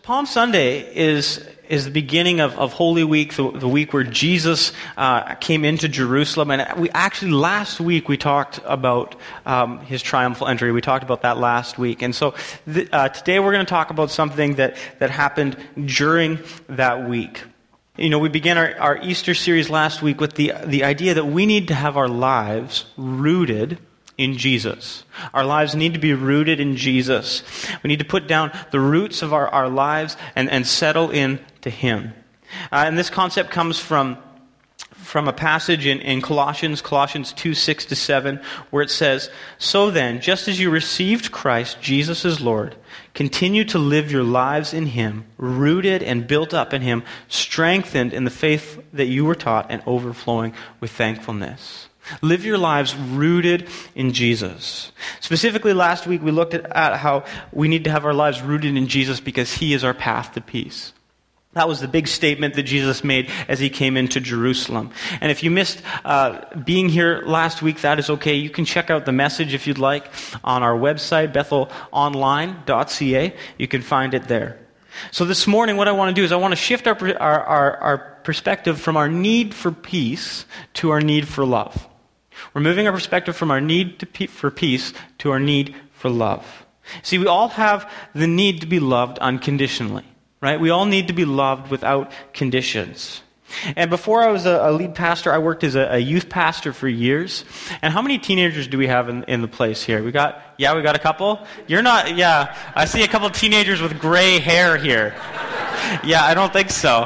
Palm Sunday is the beginning of Holy Week, the week where Jesus came into Jerusalem. And last week we talked about his triumphal entry. We talked about that last week. And so today we're going to talk about something that happened during that week. You know, we began our Easter series last week with the idea that we need to have our lives rooted in Jesus. Our lives need to be rooted in Jesus. We need to put down the roots of our lives and settle in to Him. And this concept comes from a passage in Colossians 2, 6-7, where it says, "So then, just as you received Christ Jesus as Lord, continue to live your lives in Him, rooted and built up in Him, strengthened in the faith that you were taught, and overflowing with thankfulness." Live your lives rooted in Jesus. Specifically, last week we looked at how we need to have our lives rooted in Jesus because He is our path to peace. That was the big statement that Jesus made as He came into Jerusalem. And if you missed being here last week, that is okay. You can check out the message if you'd like on our website, bethelonline.ca. You can find it there. So this morning, what I want to do is I want to shift our perspective from our need for peace to our need for love. We're moving our perspective from our need for peace to our need for love. See, we all have the need to be loved unconditionally, right? We all need to be loved without conditions. And before I was a lead pastor, I worked as a youth pastor for years. And how many teenagers do we have in the place here? We got a couple? You're not, I see a couple of teenagers with gray hair here. Yeah, I don't think so.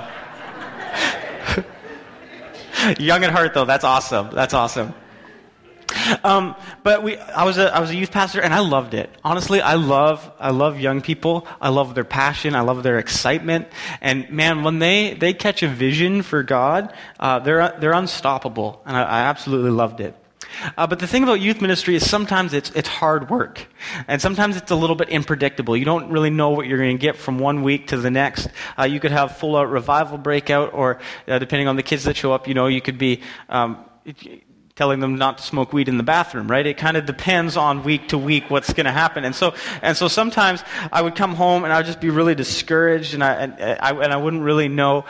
Young at heart, though. That's awesome. That's awesome. But I was a youth pastor, and I loved it. Honestly, I love young people. I love their passion. I love their excitement. And man, when they catch a vision for God, they're unstoppable. And I absolutely loved it. But the thing about youth ministry is sometimes it's hard work. And sometimes it's a little bit unpredictable. You don't really know what you're going to get from one week to the next. You could have full-out revival breakout, or depending on the kids that show up, you could be telling them not to smoke weed in the bathroom, right? It kind of depends on week to week what's going to happen. And so sometimes I would come home and I would just be really discouraged, and I wouldn't really know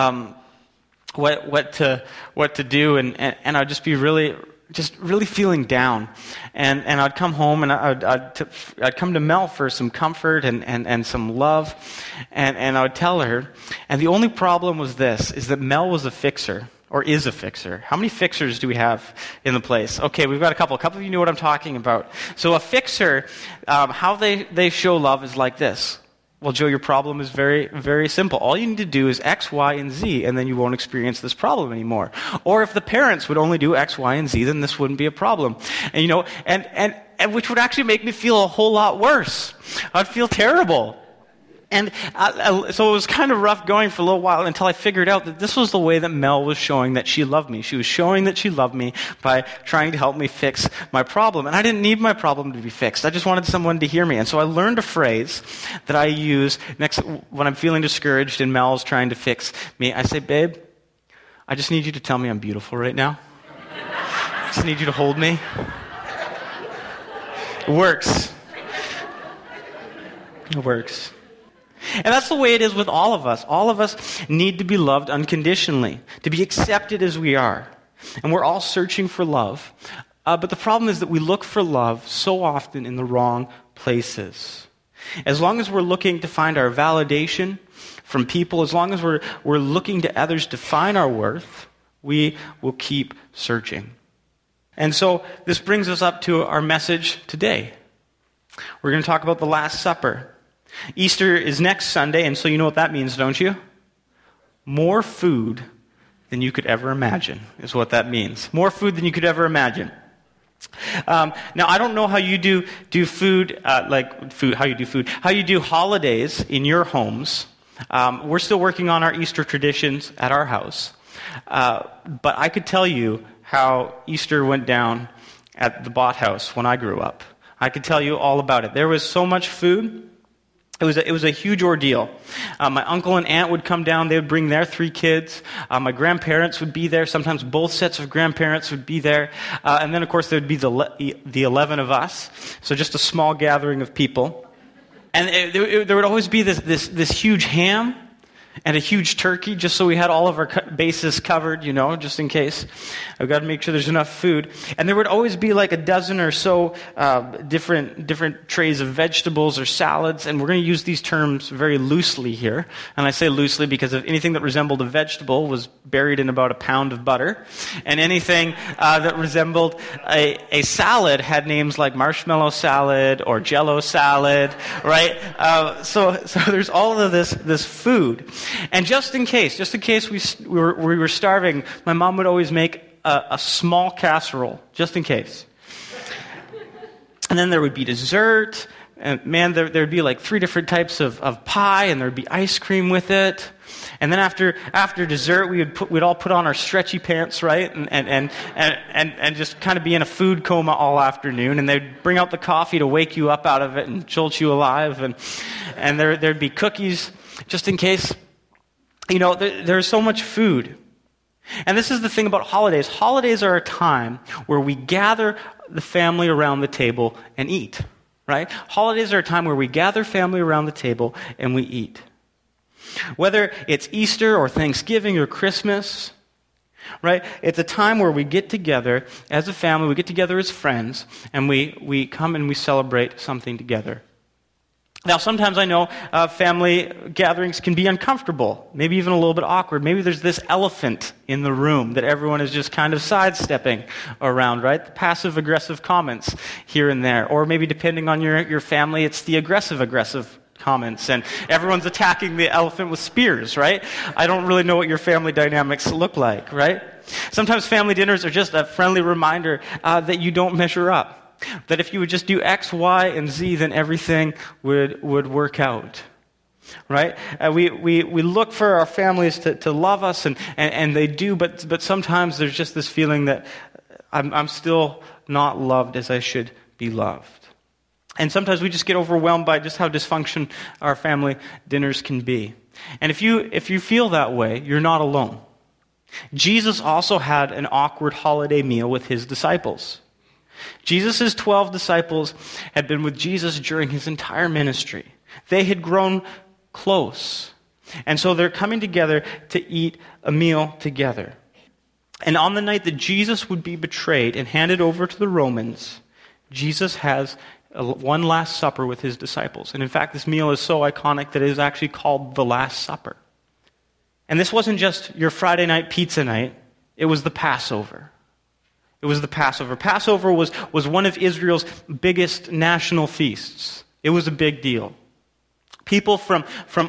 what to do, and I'd just be really feeling down. And I'd come home and I'd come to Mel for some comfort and some love, and I would tell her. And the only problem was this, is that Mel was a fixer. Or is a fixer. How many fixers do we have in the place? Okay, we've got a couple. A couple of you know what I'm talking about. So a fixer, how they show love is like this. Well, Joe, your problem is very, very simple. All you need to do is X, Y, and Z, and then you won't experience this problem anymore. Or if the parents would only do X, Y, and Z, then this wouldn't be a problem. And and which would actually make me feel a whole lot worse. I'd feel terrible. And so it was kind of rough going for a little while until I figured out that this was the way that Mel was showing that she loved me. She was showing that she loved me by trying to help me fix my problem. And I didn't need my problem to be fixed. I just wanted someone to hear me. And so I learned a phrase that I use when I'm feeling discouraged and Mel's trying to fix me. I say, "Babe, I just need you to tell me I'm beautiful right now. I just need you to hold me." It works. It works. And that's the way it is with all of us. All of us need to be loved unconditionally, to be accepted as we are. And we're all searching for love. But the problem is that we look for love so often in the wrong places. As long as we're looking to find our validation from people, as long as we're looking to others to find our worth, we will keep searching. And so this brings us up to our message today. We're going to talk about the Last Supper. Easter is next Sunday, and so you know what that means, don't you? More food than you could ever imagine is what that means. More food than you could ever imagine. Now, I don't know how you do food, how you do holidays in your homes. We're still working on our Easter traditions at our house. But I could tell you how Easter went down at the Bott house when I grew up. I could tell you all about it. There was so much food. It was a huge ordeal. My uncle and aunt would come down. They would bring their 3 kids. My grandparents would be there. Sometimes both sets of grandparents would be there. And then, of course, there would be the 11 of us. So just a small gathering of people. And there would always be this huge ham and a huge turkey, just so we had all of our bases covered, just in case. I've got to make sure there's enough food. And there would always be like a dozen or so different trays of vegetables or salads, and we're going to use these terms very loosely here. And I say loosely because if anything that resembled a vegetable was buried in about a pound of butter, and anything that resembled a salad had names like marshmallow salad or Jell-O salad, right? So there's all of this food. And just in case we were starving, my mom would always make a small casserole, just in case. And then there would be dessert, and man, there'd be like 3 different types of pie, and there'd be ice cream with it. And then after dessert, we'd all put on our stretchy pants, right, and just kind of be in a food coma all afternoon. And they'd bring out the coffee to wake you up out of it and jolt you alive. And there'd be cookies, just in case. There's so much food. And this is the thing about holidays. Holidays are a time where we gather the family around the table and eat, right? Holidays are a time where we gather family around the table and we eat. Whether it's Easter or Thanksgiving or Christmas, right? It's a time where we get together as a family, we get together as friends, and we come and we celebrate something together. Now, sometimes I know family gatherings can be uncomfortable, maybe even a little bit awkward. Maybe there's this elephant in the room that everyone is just kind of sidestepping around, right? The passive-aggressive comments here and there. Or maybe depending on your family, it's the aggressive comments, and everyone's attacking the elephant with spears, right? I don't really know what your family dynamics look like, right? Sometimes family dinners are just a friendly reminder that you don't measure up. That if you would just do X, Y, and Z, then everything would work out, right? We look for our families to love us, and they do, but sometimes there's just this feeling that I'm still not loved as I should be loved. And sometimes we just get overwhelmed by just how dysfunction our family dinners can be. And if you feel that way, you're not alone. Jesus also had an awkward holiday meal with his disciples. Jesus' 12 disciples had been with Jesus during his entire ministry. They had grown close. And so they're coming together to eat a meal together. And on the night that Jesus would be betrayed and handed over to the Romans, Jesus has one last supper with his disciples. And in fact, this meal is so iconic that it is actually called the Last Supper. And this wasn't just your Friday night pizza night. It was the Passover. It was the Passover. Passover was one of Israel's biggest national feasts. It was a big deal. People from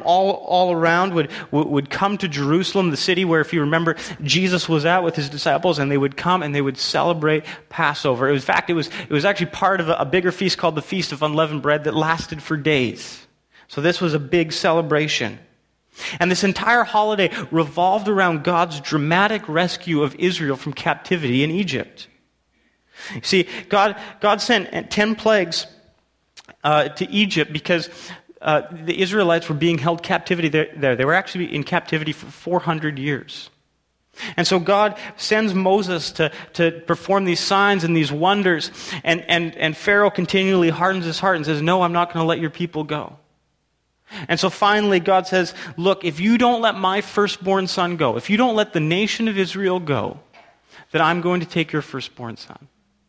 all around would come to Jerusalem, the city where, if you remember, Jesus was at with his disciples, and they would come and they would celebrate Passover. In fact, it was actually part of a bigger feast called the Feast of Unleavened Bread that lasted for days. So this was a big celebration. And this entire holiday revolved around God's dramatic rescue of Israel from captivity in Egypt. See, God sent 10 plagues to Egypt because the Israelites were being held captivity there. They were actually in captivity for 400 years. And so God sends Moses to perform these signs and these wonders, and Pharaoh continually hardens his heart and says, "No, I'm not going to let your people go." And so finally God says, "Look, if you don't let my firstborn son go, if you don't let the nation of Israel go, then I'm going to take your firstborn son."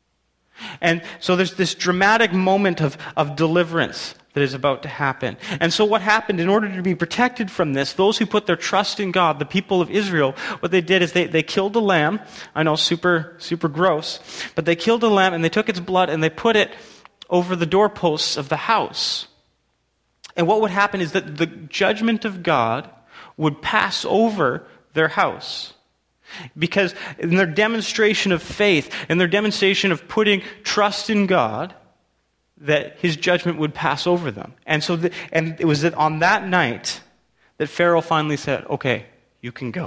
And so there's this dramatic moment of deliverance that is about to happen. And so what happened, in order to be protected from this, those who put their trust in God, the people of Israel, what they did is they killed a lamb. I know, super, super gross. But they killed a lamb, and they took its blood, and they put it over the doorposts of the house. And what would happen is that the judgment of God would pass over their house. Because in their demonstration of faith, in their demonstration of putting trust in God, that his judgment would pass over them. And so and it was on that night that Pharaoh finally said, "Okay, you can go."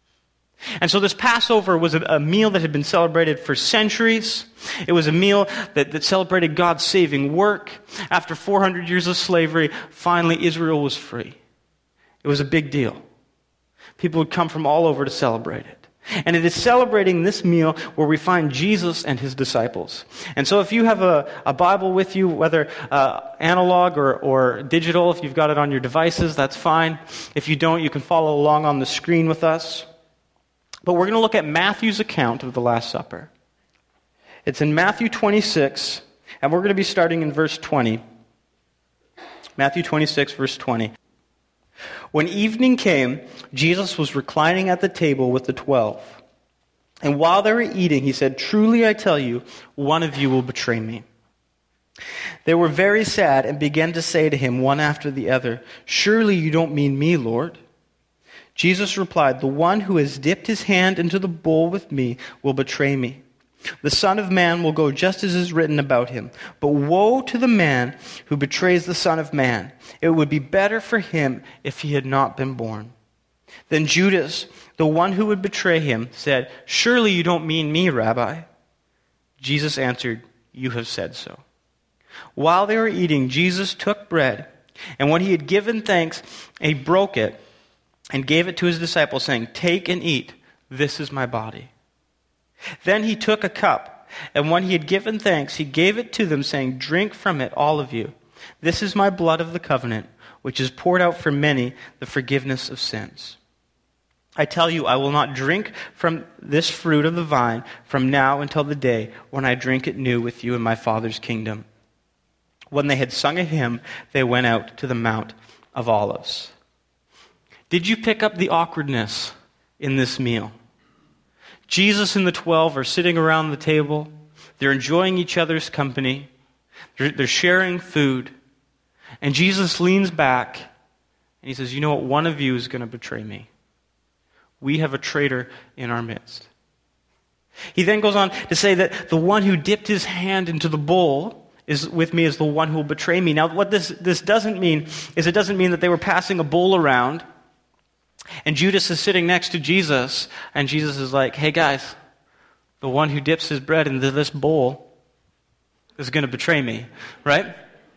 And so this Passover was a meal that had been celebrated for centuries. It was a meal that celebrated God's saving work. After 400 years of slavery, finally Israel was free. It was a big deal. People would come from all over to celebrate it. And it is celebrating this meal where we find Jesus and his disciples. And so if you have a Bible with you, whether analog or digital, if you've got it on your devices, that's fine. If you don't, you can follow along on the screen with us. But we're going to look at Matthew's account of the Last Supper. It's in Matthew 26, and we're going to be starting in verse 20. Matthew 26, verse 20. When evening came, Jesus was reclining at the table with the 12. And while they were eating, he said, "Truly I tell you, one of you will betray me." They were very sad and began to say to him one after the other, "Surely you don't mean me, Lord?" Jesus replied, "The one who has dipped his hand into the bowl with me will betray me. The Son of Man will go just as is written about him. But woe to the man who betrays the Son of Man. It would be better for him if he had not been born." Then Judas, the one who would betray him, said, "Surely you don't mean me, Rabbi?" Jesus answered, "You have said so." While they were eating, Jesus took bread, and when he had given thanks, he broke it and gave it to his disciples, saying, "Take and eat. This is my body." Then he took a cup, and when he had given thanks, he gave it to them, saying, "Drink from it, all of you. This is my blood of the covenant, which is poured out for many, the forgiveness of sins. I tell you, I will not drink from this fruit of the vine from now until the day when I drink it new with you in my Father's kingdom." When they had sung a hymn, they went out to the Mount of Olives. Did you pick up the awkwardness in this meal? Jesus and the 12 are sitting around the table. They're enjoying each other's company. They're sharing food. And Jesus leans back and he says, "You know what? One of you is going to betray me. We have a traitor in our midst." He then goes on to say that the one who dipped his hand into the bowl with me is the one who will betray me. Now, what this doesn't mean is it doesn't mean that they were passing a bowl around and Judas is sitting next to Jesus, and Jesus is like, "Hey guys, the one who dips his bread into this bowl is going to betray me," right?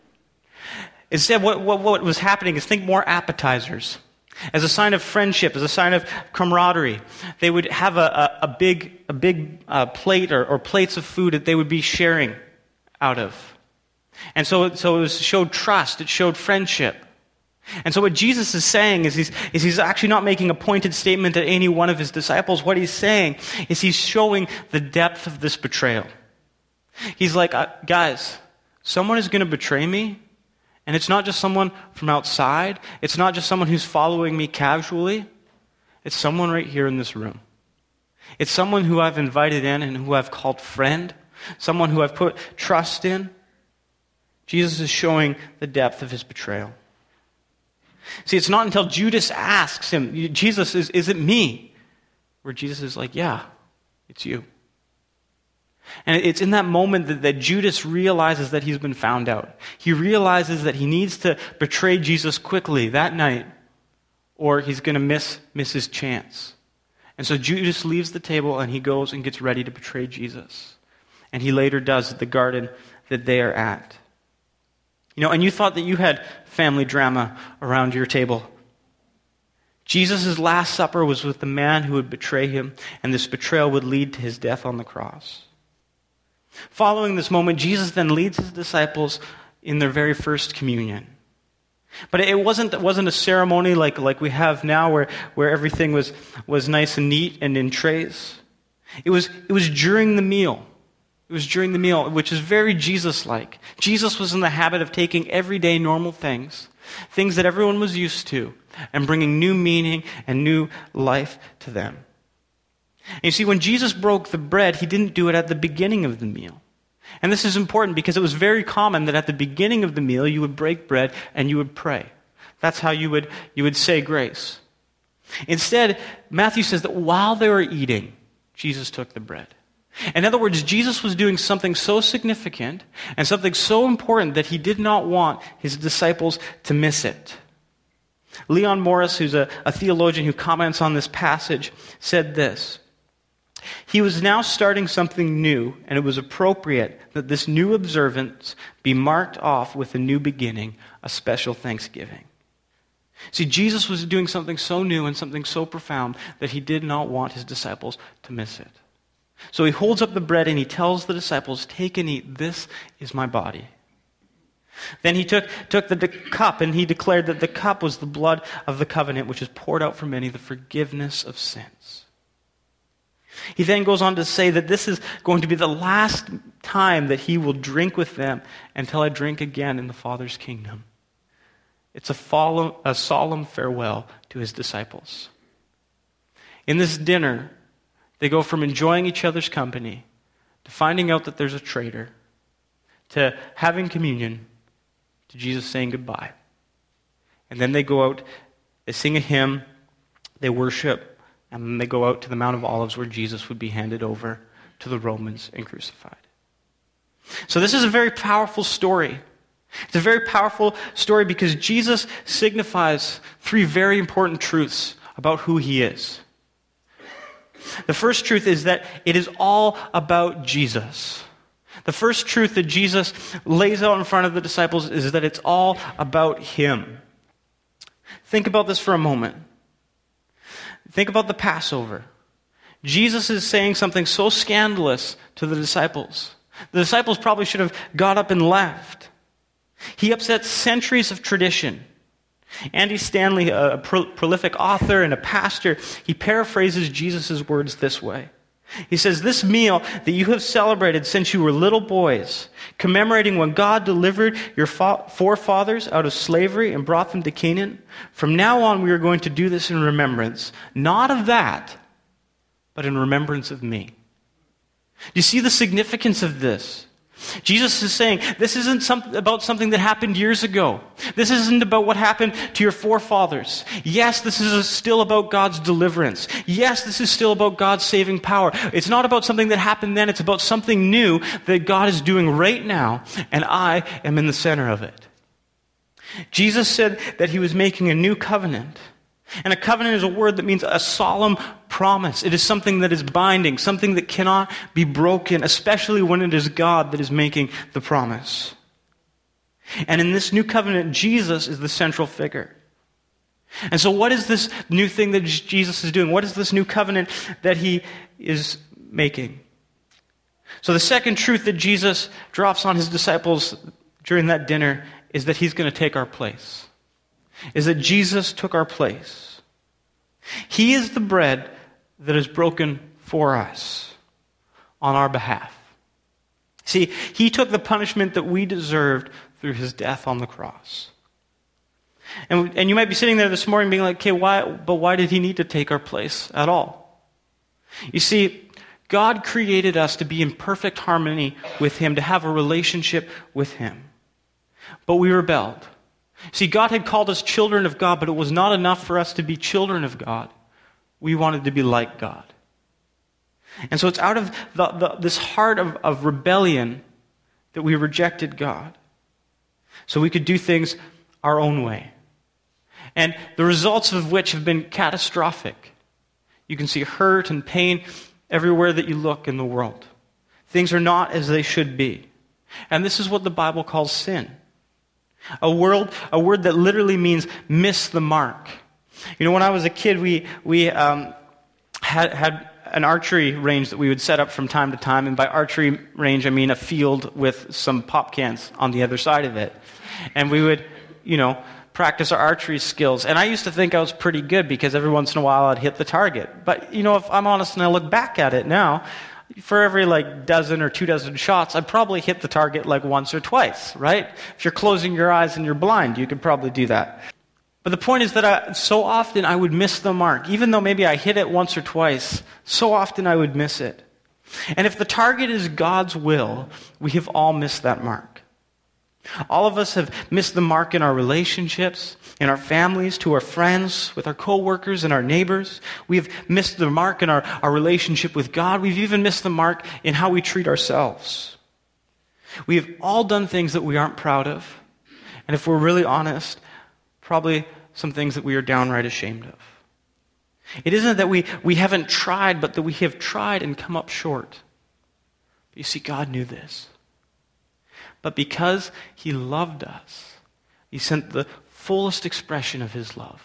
Instead, what was happening is, think more appetizers. As a sign of friendship, as a sign of camaraderie, they would have a big plate or plates of food that they would be sharing out of. And so it showed trust, it showed friendship. And so what Jesus is saying is he's actually not making a pointed statement to any one of his disciples. What he's saying is he's showing the depth of this betrayal. He's like, guys, someone is going to betray me, and it's not just someone from outside. It's not just someone who's following me casually. It's someone right here in this room. It's someone who I've invited in and who I've called friend, someone who I've put trust in. Jesus is showing the depth of his betrayal. See, it's not until Judas asks him, "Jesus, is it me?" where Jesus is like, "Yeah, it's you." And it's in that moment that Judas realizes that he's been found out. He realizes that he needs to betray Jesus quickly that night, or he's going to miss his chance. And so Judas leaves the table and he goes and gets ready to betray Jesus. And he later does at the garden that they are at. And you thought that you had family drama around your table. Jesus' Last Supper was with the man who would betray him, and this betrayal would lead to his death on the cross. Following this moment, Jesus then leads his disciples in their very first communion. But it wasn't a ceremony like we have now where everything was nice and neat and in trays. It was during the meal. It was during the meal, which is very Jesus-like. Jesus was in the habit of taking everyday normal things that everyone was used to, and bringing new meaning and new life to them. And you see, when Jesus broke the bread, he didn't do it at the beginning of the meal. And this is important because it was very common that at the beginning of the meal, you would break bread and you would pray. That's how you would say grace. Instead, Matthew says that while they were eating, Jesus took the bread. In other words, Jesus was doing something so significant and something so important that he did not want his disciples to miss it. Leon Morris, who's a theologian who comments on this passage, said this: "He was now starting something new, and it was appropriate that this new observance be marked off with a new beginning, a special thanksgiving." See, Jesus was doing something so new and something so profound that he did not want his disciples to miss it. So he holds up the bread and he tells the disciples, "Take and eat, this is my body." Then he took the cup and he declared that the cup was the blood of the covenant, which is poured out for many, the forgiveness of sins. He then goes on to say that this is going to be the last time that he will drink with them until I drink again in the Father's kingdom. It's a solemn farewell to his disciples. In this dinner, they go from enjoying each other's company to finding out that there's a traitor, to having communion, to Jesus saying goodbye. And then they go out, they sing a hymn, they worship, and then they go out to the Mount of Olives where Jesus would be handed over to the Romans and crucified. So this is a very powerful story. It's a very powerful story because Jesus signifies three very important truths about who he is. The first truth is that it is all about Jesus. The first truth that Jesus lays out in front of the disciples is that it's all about him. Think about this for a moment. Think about the Passover. Jesus is saying something so scandalous to the disciples. The disciples probably should have got up and left. He upsets centuries of tradition. Andy Stanley, a prolific author and a pastor, he paraphrases Jesus' words this way. He says, "This meal that you have celebrated since you were little boys, commemorating when God delivered your forefathers out of slavery and brought them to Canaan, from now on we are going to do this in remembrance, not of that, but in remembrance of me." Do you see the significance of this? Jesus is saying, this isn't about something that happened years ago. This isn't about what happened to your forefathers. Yes, this is still about God's deliverance. Yes, this is still about God's saving power. It's not about something that happened then. It's about something new that God is doing right now, and I am in the center of it. Jesus said that he was making a new covenant. And a covenant is a word that means a solemn promise. It is something that is binding, something that cannot be broken, especially when it is God that is making the promise. And in this new covenant, Jesus is the central figure. And so what is this new thing that Jesus is doing? What is this new covenant that he is making? So the second truth that Jesus drops on his disciples during that dinner is that he's going to take our place. Is that Jesus took our place. He is the bread that is broken for us on our behalf. See, he took the punishment that we deserved through his death on the cross. And you might be sitting there this morning being like, okay, why did he need to take our place at all? You see, God created us to be in perfect harmony with him, to have a relationship with him. But we rebelled. See, God had called us children of God, but it was not enough for us to be children of God. We wanted to be like God. And so it's out of this heart of rebellion that we rejected God. So we could do things our own way. And the results of which have been catastrophic. You can see hurt and pain everywhere that you look in the world. Things are not as they should be. And this is what the Bible calls sin. A word that literally means miss the mark. You know, when I was a kid, we had an archery range that we would set up from time to time. And by archery range, I mean a field with some pop cans on the other side of it. And we would, practice our archery skills. And I used to think I was pretty good because every once in a while I'd hit the target. But, if I'm honest and I look back at it now, for every dozen or 24 shots, I'd probably hit the target once or twice, right? If you're closing your eyes and you're blind, you could probably do that. But the point is that so often I would miss the mark. Even though maybe I hit it once or twice, so often I would miss it. And if the target is God's will, we have all missed that mark. All of us have missed the mark in our relationships, in our families, to our friends, with our coworkers and our neighbors. We've missed the mark in our relationship with God. We've even missed the mark in how we treat ourselves. We have all done things that we aren't proud of. And if we're really honest, probably some things that we are downright ashamed of. It isn't that we haven't tried, but that we have tried and come up short. But you see, God knew this. But because he loved us, he sent the fullest expression of his love.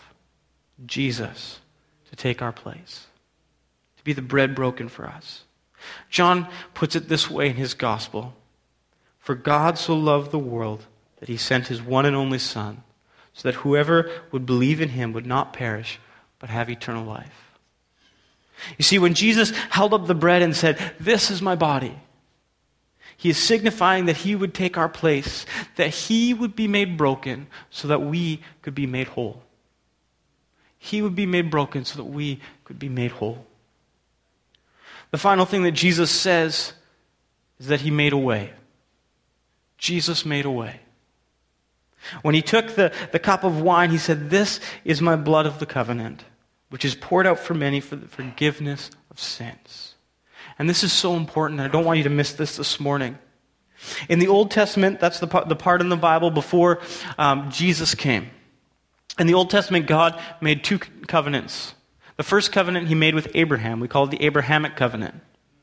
Jesus to take our place, to be the bread broken for us. John puts it this way in his gospel: "For God so loved the world that he sent his one and only Son, so that whoever would believe in him would not perish, but have eternal life." You see, when Jesus held up the bread and said, "This is my body," he is signifying that he would take our place, that he would be made broken so that we could be made whole. He would be made broken so that we could be made whole. The final thing that Jesus says is that he made a way. Jesus made a way. When he took the cup of wine, he said, "This is my blood of the covenant, which is poured out for many for the forgiveness of sins." And this is so important, and I don't want you to miss this morning. In the Old Testament, that's the part in the Bible before Jesus came. In the Old Testament, God made two covenants. The first covenant he made with Abraham. We call it the Abrahamic covenant.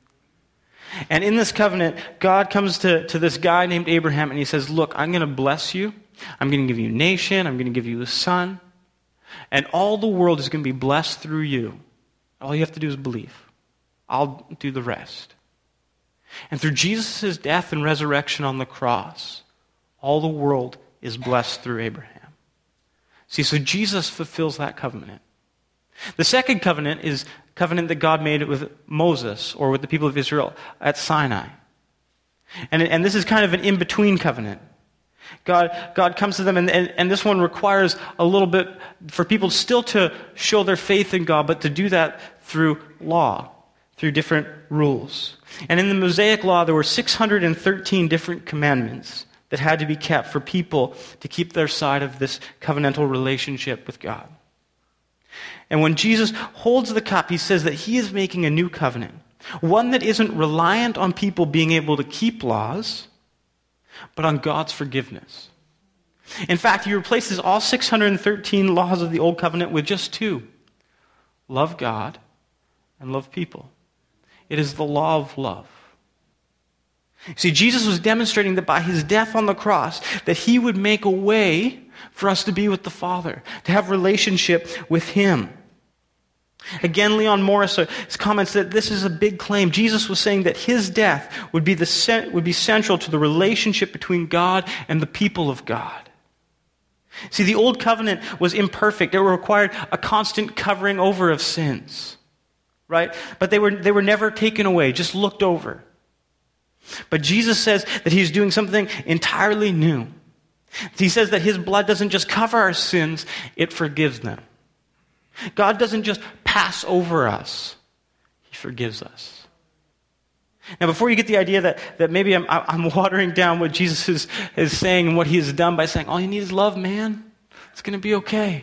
And in this covenant, God comes to this guy named Abraham, and he says, "Look, I'm going to bless you. I'm going to give you a nation. I'm going to give you a son. And all the world is going to be blessed through you. All you have to do is believe. I'll do the rest." And through Jesus' death and resurrection on the cross, all the world is blessed through Abraham. See, so Jesus fulfills that covenant. The second covenant is a covenant that God made with Moses, or with the people of Israel at Sinai. And this is kind of an in-between covenant. God comes to them, and this one requires a little bit for people still to show their faith in God, but to do that through law, through different rules. And in the Mosaic Law, there were 613 different commandments that had to be kept for people to keep their side of this covenantal relationship with God. And when Jesus holds the cup, he says that he is making a new covenant, one that isn't reliant on people being able to keep laws, but on God's forgiveness. In fact, he replaces all 613 laws of the Old Covenant with just two: love God and love people. It is the law of love. See, Jesus was demonstrating that by his death on the cross, that he would make a way for us to be with the Father, to have relationship with him. Again, Leon Morris comments that this is a big claim. Jesus was saying that his death would be central to the relationship between God and the people of God. See, the old covenant was imperfect. It required a constant covering over of sins, right? But they were never taken away, just looked over. But Jesus says that he's doing something entirely new. He says that his blood doesn't just cover our sins, it forgives them. God doesn't just pass over us, he forgives us. Now, before you get the idea that maybe I'm watering down what Jesus is saying and what he has done by saying, all you need is love, man. It's going to be okay.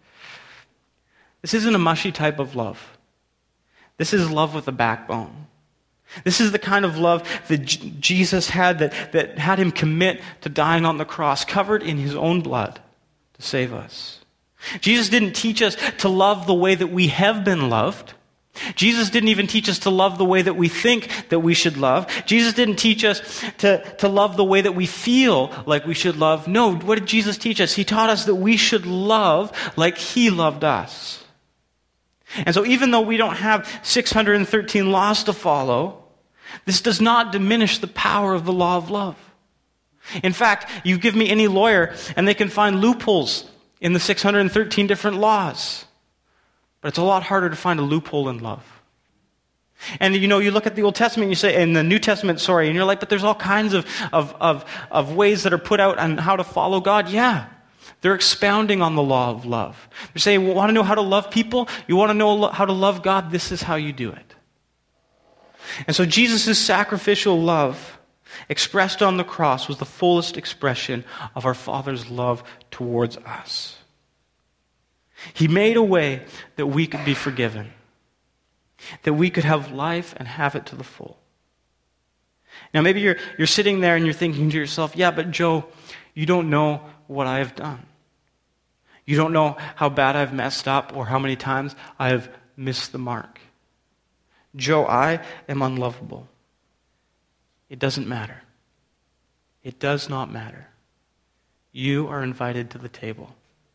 This isn't a mushy type of love. This is love with a backbone. This is the kind of love that Jesus had that had him commit to dying on the cross, covered in his own blood to save us. Jesus didn't teach us to love the way that we have been loved. Jesus didn't even teach us to love the way that we think that we should love. Jesus didn't teach us to love the way that we feel like we should love. No, what did Jesus teach us? He taught us that we should love like he loved us. And so even though we don't have 613 laws to follow, this does not diminish the power of the law of love. In fact, you give me any lawyer and they can find loopholes in the 613 different laws. But it's a lot harder to find a loophole in love. And you look at the Old Testament and you say, in the New Testament, and you're like, but there's all kinds of ways that are put out on how to follow God. Yeah. They're expounding on the law of love. They're saying, want to know how to love people? You want to know how to love God? This is how you do it. And so Jesus' sacrificial love expressed on the cross was the fullest expression of our Father's love towards us. He made a way that we could be forgiven, that we could have life and have it to the full. Now maybe you're sitting there and you're thinking to yourself, yeah, but Joe, you don't know what I have done. You don't know how bad I've messed up or how many times I have missed the mark. Joe, I am unlovable. It doesn't matter. It does not matter. You are invited to the table.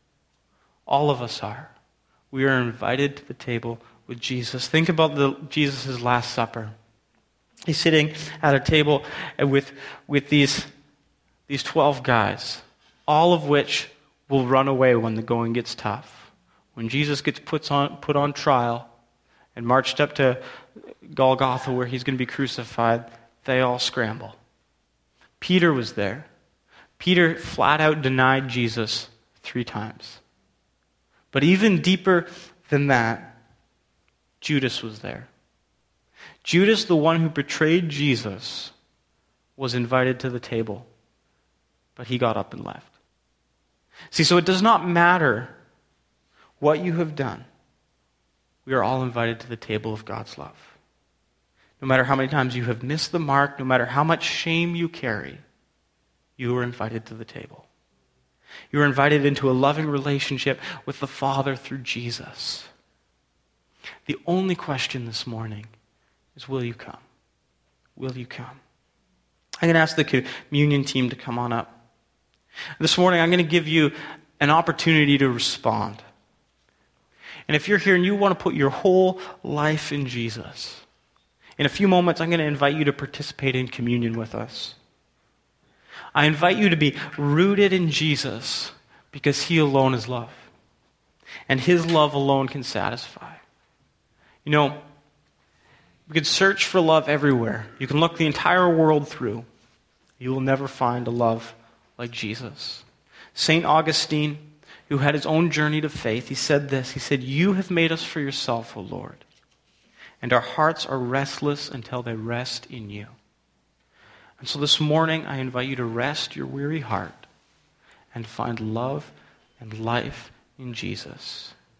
All of us are. We are invited to the table with Jesus. Think about Jesus' Last Supper. He's sitting at a table with these 12 guys, all of which will run away when the going gets tough. When Jesus gets put on trial and marched up to Golgotha where he's going to be crucified, they all scramble. Peter was there. Peter flat out denied Jesus 3 times. But even deeper than that, Judas was there. Judas, the one who betrayed Jesus, was invited to the table, but he got up and left. See, so it does not matter what you have done. We are all invited to the table of God's love. No matter how many times you have missed the mark, no matter how much shame you carry, you are invited to the table. You are invited into a loving relationship with the Father through Jesus. The only question this morning is, will you come? Will you come? I'm going to ask the communion team to come on up. This morning, I'm going to give you an opportunity to respond. And if you're here and you want to put your whole life in Jesus, in a few moments, I'm going to invite you to participate in communion with us. I invite you to be rooted in Jesus because He alone is love. And His love alone can satisfy. You know, we could search for love everywhere. You can look the entire world through. You will never find a love like Jesus. St. Augustine, who had his own journey to faith, he said this. He said, "You have made us for yourself, O Lord, and our hearts are restless until they rest in you." And so this morning, I invite you to rest your weary heart and find love and life in Jesus.